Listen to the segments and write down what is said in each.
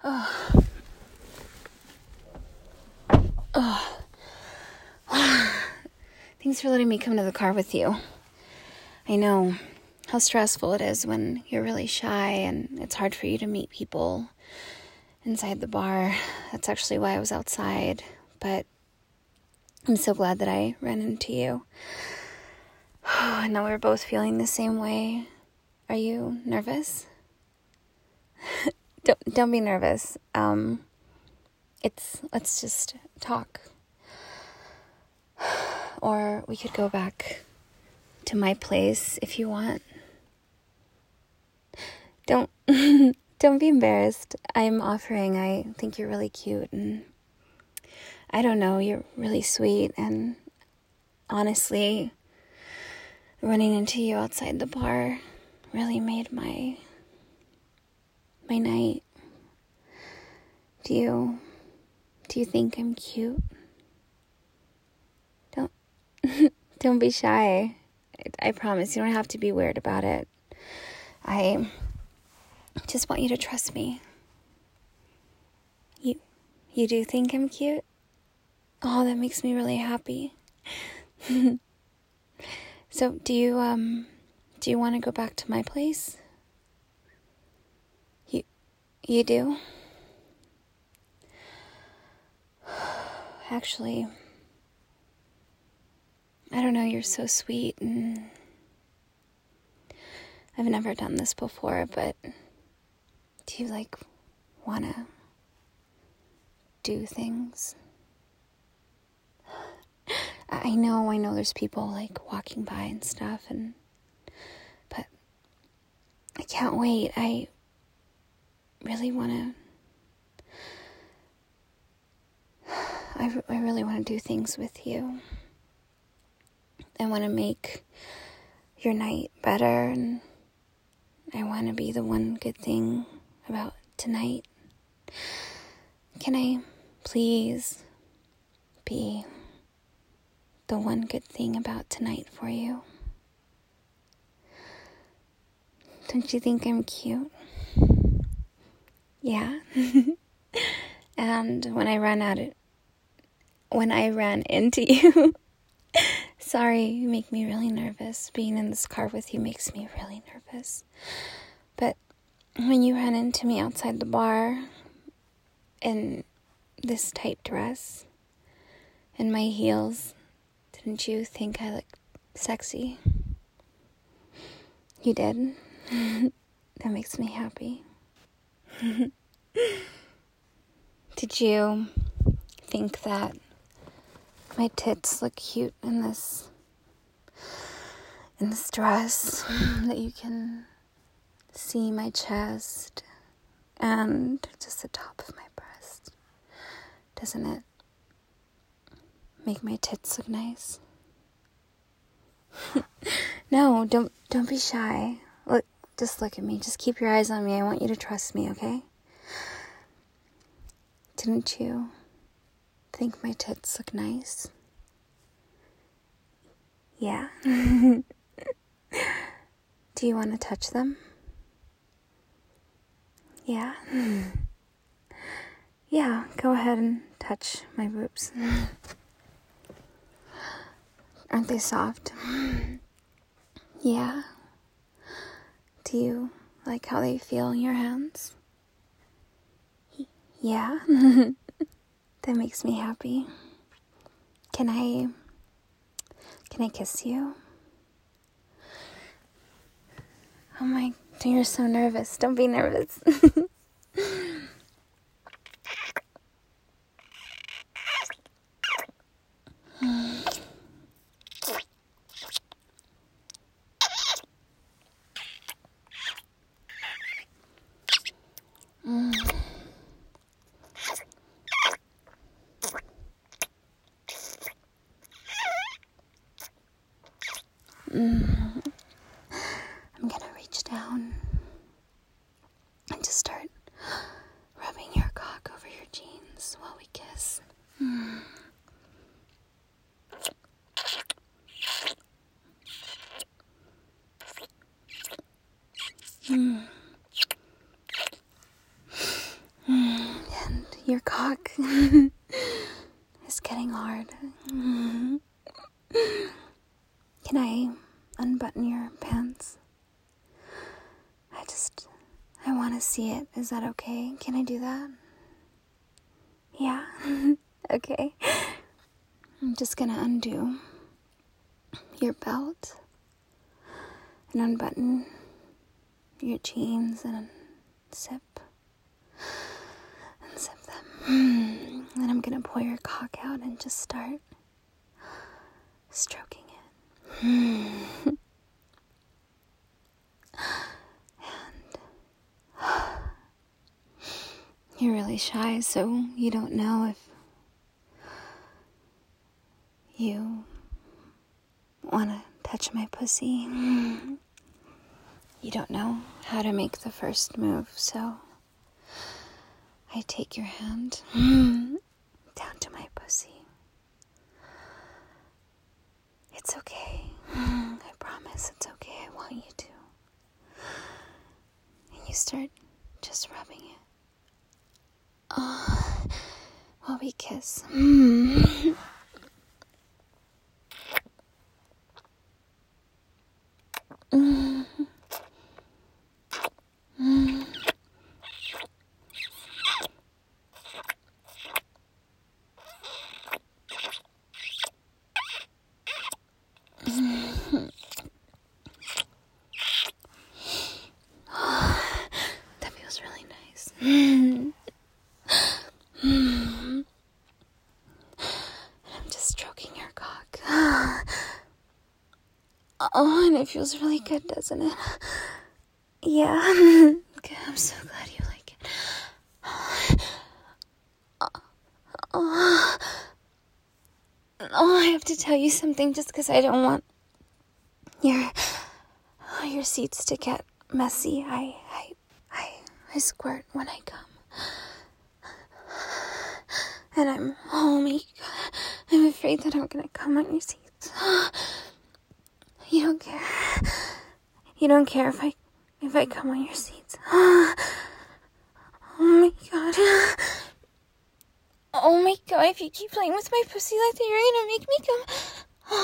Oh. Oh. Thanks for letting me come to the car with you. I know how stressful it is when you're really shy and it's hard for you to meet people inside the bar. That's actually why I was outside, but I'm so glad that I ran into you. And now we're both feeling the same way. Are you nervous? Don't be nervous. Let's just talk. Or we could go back to my place if you want. Don't be embarrassed. I'm offering. I think you're really cute, and I don't know, you're really sweet, and honestly, running into you outside the bar really made my night. Do you think I'm cute? Don't be shy. I promise you don't have to be weird about it. I just want you to trust me. You do think I'm cute? Oh, that makes me really happy. So, do you want to go back to my place? You do? Actually, I don't know, you're so sweet, and I've never done this before, but do you, want to do things? I know there's people, walking by and stuff, but I can't wait. I really want to, I really want to do things with you. I want to make your night better, and I want to be the one good thing about tonight. Can I please be the one good thing about tonight for you? Don't you think I'm cute? Yeah. And when I ran into you, sorry, you make me really nervous. Being in this car with you makes me really nervous. But when you ran into me outside the bar in this tight dress and my heels, didn't you think I looked sexy? You did? That makes me happy. Did you think that my tits look cute in this dress? That you can see my chest and just the top of my breast? Doesn't it make my tits look nice? No, don't be shy. Just look at me. Just keep your eyes on me. I want you to trust me, okay? Didn't you think my tits look nice? Yeah. Do you want to touch them? Yeah. Yeah, go ahead and touch my boobs. Aren't they soft? Yeah. Do you like how they feel in your hands? Yeah. That makes me happy. Can I kiss you? Oh my, you're so nervous. Don't be nervous. I'm gonna reach down and just start rubbing your cock over your jeans while we kiss. Your cock is getting hard. Can I unbutton your pants? I want to see it. Is that okay? Can I do that? Yeah? Okay. I'm just gonna undo your belt and unbutton your jeans and zip them. And I'm gonna pull your cock out and just start stroking it. You're really shy, so you don't know if you want to touch my pussy. You don't know how to make the first move, so I take your hand down to my pussy. It's okay. I promise it's okay. I want you to. And you start just rubbing it. While we kiss. That feels really nice. I'm just stroking your cock. Oh, and it feels really good, doesn't it? Yeah. Okay, I'm so glad you like it. Oh, I have to tell you something just because I don't want your seats to get messy. I squirt when I come. And I'm afraid that I'm gonna come on your seats. You don't care. You don't care if I come on your seats. Oh my god. Oh my god, if you keep playing with my pussy like that, you're gonna make me come.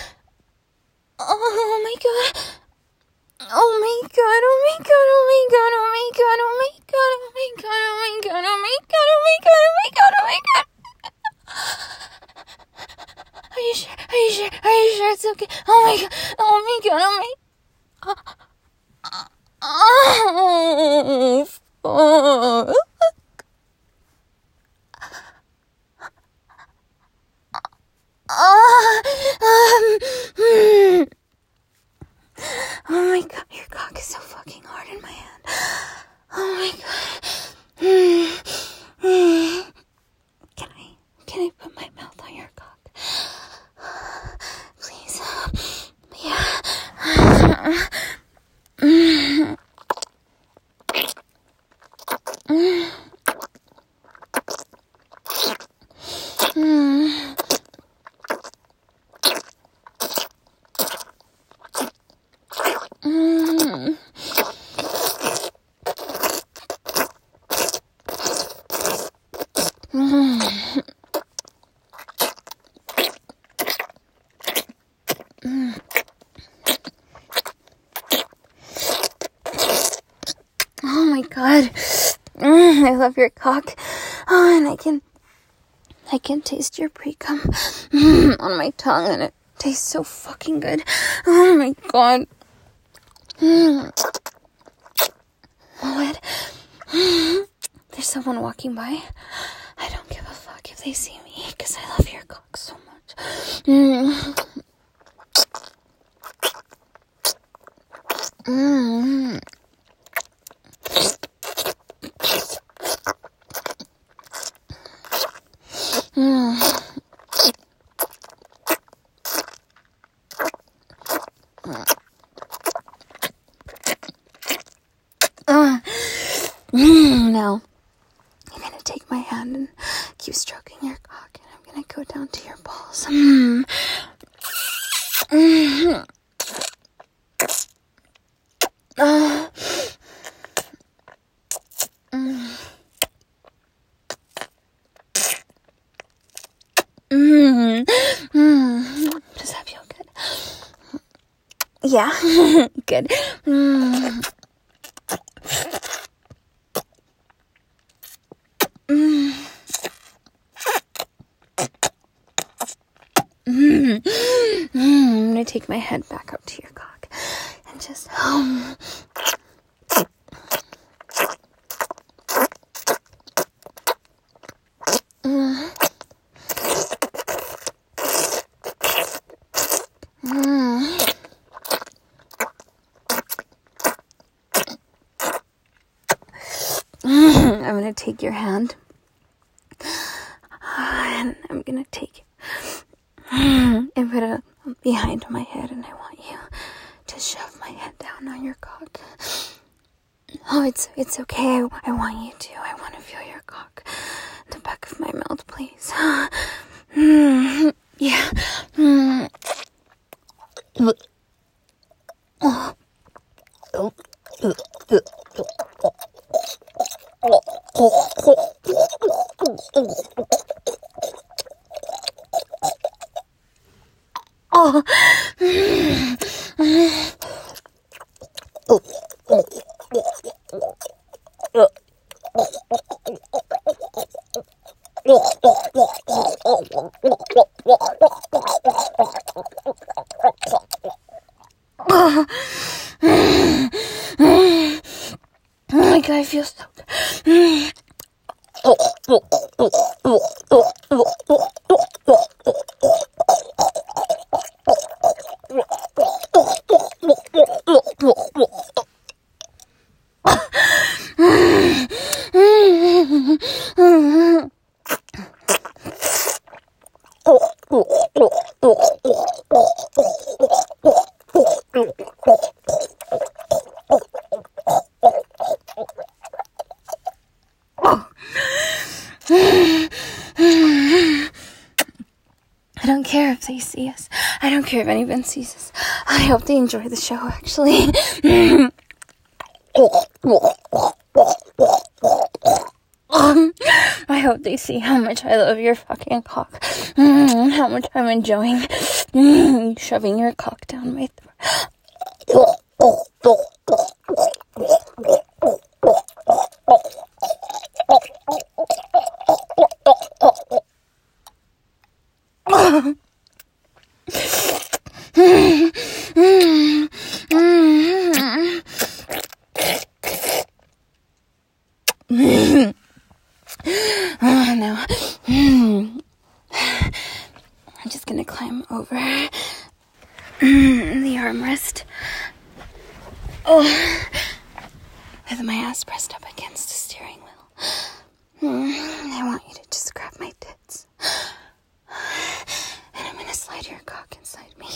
Oh my god. Oh my god, oh my god, oh my god, oh my god, oh my god, oh my god, oh my god, oh my god, oh my god, oh my god, oh my god. Are you sure? Are you sure? Are you sure it's okay? Oh my god, oh my god, oh my... Oh, fuck. Oh my god, your cock is so fucking hard in my hand. Oh my god. Can I put my mouth on your cock? Please. Yeah. Oh my god. I love your cock. Oh, and I can taste your pre-cum on my tongue, and it tastes so fucking good. Oh my god. What? There's someone walking by. I don't give a fuck if they see me, because I love your cock so much. Now, I'm gonna take my hand and keep stroking your cock, and I'm gonna go down to your balls. Does that feel good? Yeah, good. I'm gonna take my head back up to your cock and just I'm gonna take your hand and I'm gonna take it and put it behind my head, and I want you to shove my head down on your cock. Oh, it's okay. I want you to. I want to feel your cock. The back of my mouth, please. Yeah. Oh my God, I feel so good. I don't care if they see us. I don't care if anyone sees us. I hope they enjoy the show, actually. I hope they see how much I love your fucking cock. How much I'm enjoying shoving your cock down my throat. Now, I'm just gonna climb over the armrest. With my ass pressed up against the steering wheel. I want you to just grab my tits. And I'm gonna slide your cock inside me.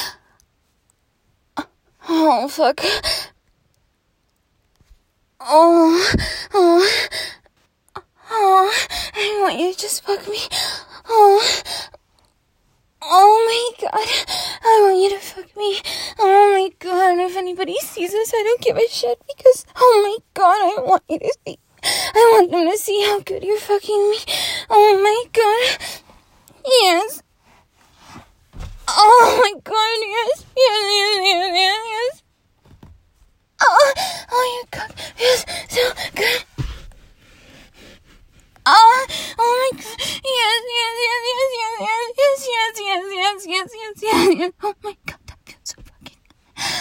Oh, fuck. I want you to just fuck me. Oh my God. I want you to fuck me. Oh my God. If anybody sees this, I don't give a shit because, oh my God, I want you to see. I want them to see how good you're fucking me. Oh my God. Yes. Oh my God, yes. Yes. Oh, your cock feels so good. Oh my God. Yes. Oh my God, that feels so fucking good.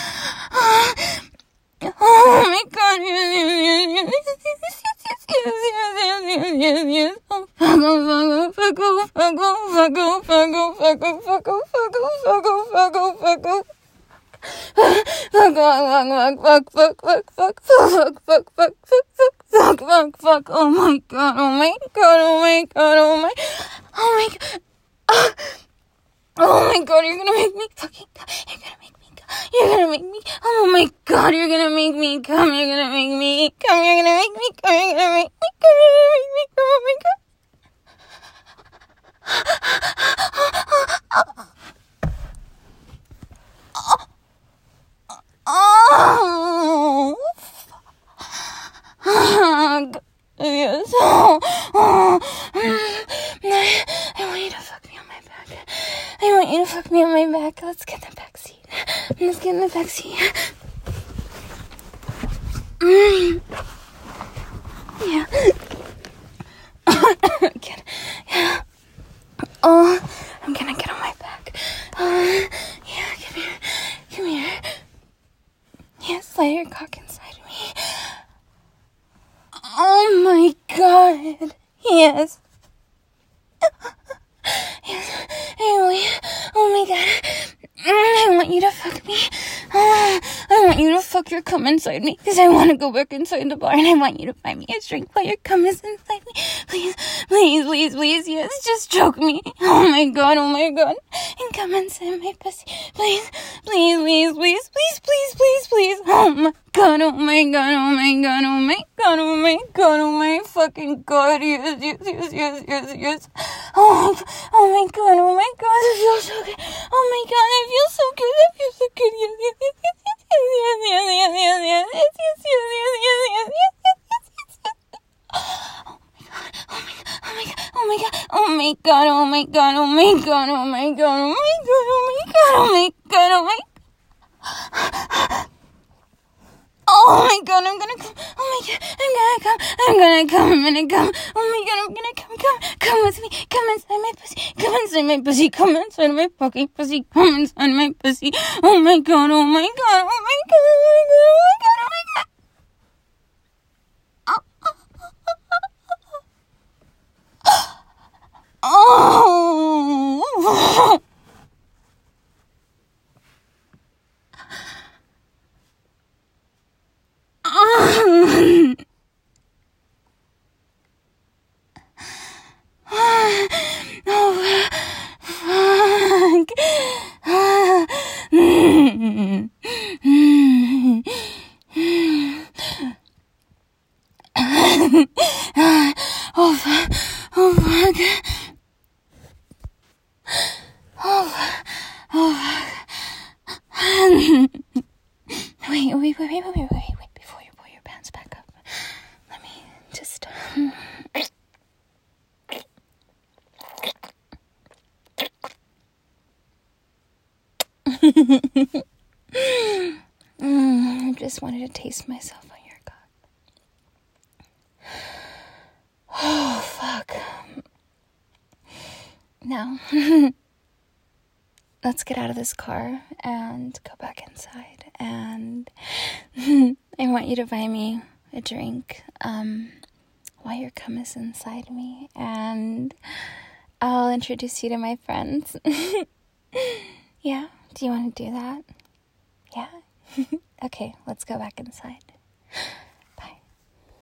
Oh my God. Yes. Oh, fuck. Oh my God. Oh my God, you're gonna make me fucking come. You're gonna make me. Oh my God, you're gonna make me come. Oh my God. Oh, yes. I want you to fuck me on my let's get in the back seat. Let's get in the back seat. Yeah. Yeah. Oh, I'm gonna get on my back. Yeah, come here. Yeah, slide your cock inside me. Oh my god. Yes. Yes. Anyway, oh my god. I want you to fuck me. I want you to fuck your cum inside me, because I want to go back inside the bar, and I want you to buy me a drink while your cum is inside me. Please, yes, just choke me. Oh my god, and come inside my pussy. Please. Oh my fucking god, yes. Oh my god, it feels so good. Oh my god, it feels so good. Oh my god, I'm gonna come. Oh my god, I'm gonna come. Oh my god, I'm gonna come. Come with me. Come inside my pussy. Come inside my pussy. Come inside my fucking pussy. Come inside my pussy. Oh my god. Oh. Wait, before you pull your pants back up. Let me just... I just wanted to taste myself on your cock. Oh, fuck. Now, let's get out of this car and go back inside. And I want you to buy me a drink while your cum is inside me. And I'll introduce you to my friends. Yeah? Do you want to do that? Yeah? Okay, let's go back inside.